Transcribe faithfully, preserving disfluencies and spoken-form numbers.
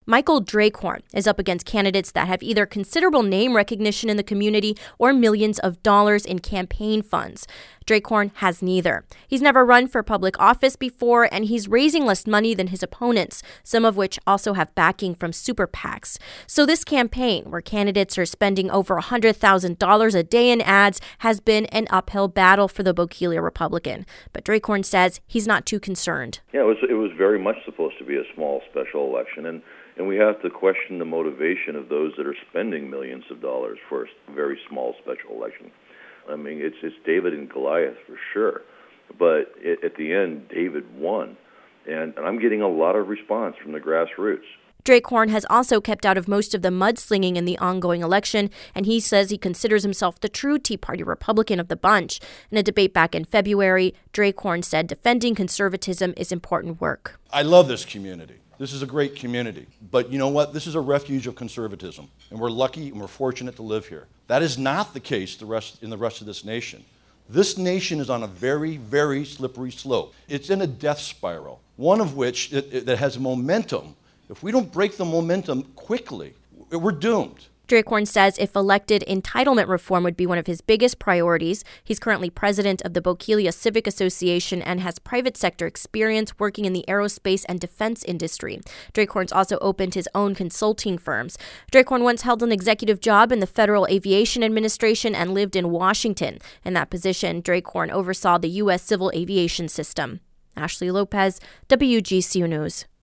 Michael Draykorn is up against candidates that have either considerable name recognition in the community or millions of dollars in campaign funds. Draykorn has neither. He's never run for public office before, and he's raising less money than his opponents, some of which also have backing from super PACs. So this campaign, where candidates are spending over one hundred thousand dollars a day in ads, has been an uphill battle for the Bokeelia Republican. But Draykorn says he's not too concerned. Yeah, it was, it was very much supposed to be a small special election, and, and we have to question the motivation of those that are spending millions of dollars for a very small special election. I mean, it's it's David and Goliath for sure, but it, at the end, David won, and, and I'm getting a lot of response from the grassroots. Draykorn has also kept out of most of the mudslinging in the ongoing election, and he says he considers himself the true Tea Party Republican of the bunch. In a debate back in February, Draykorn said defending conservatism is important work. I love this community. This is a great community. But you know what? This is a refuge of conservatism, and we're lucky and we're fortunate to live here. That is not the case the rest, in the rest of this nation. This nation is on a very, very slippery slope. It's in a death spiral, one of which it, it, that has momentum. If we don't break the momentum quickly, we're doomed. Draykorn says if elected, entitlement reform would be one of his biggest priorities. He's currently president of the Bokeelia Civic Association and has private sector experience working in the aerospace and defense industry. Draykorn's also opened his own consulting firms. Draykorn once held an executive job in the Federal Aviation Administration and lived in Washington. In that position, Draykorn oversaw the U S civil aviation system. Ashley Lopez, W G C U News.